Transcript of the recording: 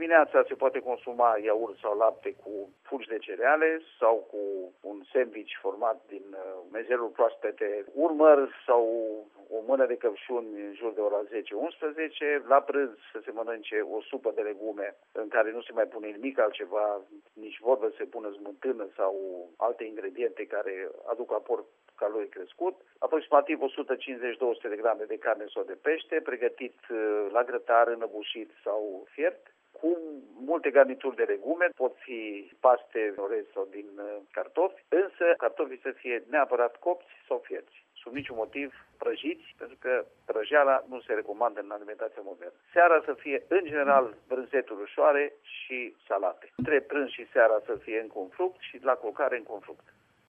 Dimineața se poate consuma iaurt sau lapte cu fulgi de cereale sau cu un sandwich format din mezeluri proaspete, un măr sau o mână de căpșuni în jur de ora 10-11. La prânz să se mănânce o supă de legume în care nu se mai pune nimic altceva, nici vorbă să se pună smântână sau alte ingrediente care aduc aport caloric crescut, aproximativ 150-200 de grame de carne sau de pește, pregătit la grătar, înăbușit sau fiert, cu multe garnituri de legume, pot fi paste orez sau din cartofi, însă cartofii să fie neapărat copți sau fierți. Sub niciun motiv prăjiți, pentru că prăjeala nu se recomandă în alimentația modernă. Seara să fie, în general, brânzeturi ușoare și salate. Între prânz și seara să fie încă un fruct și la culcare încă un fruct.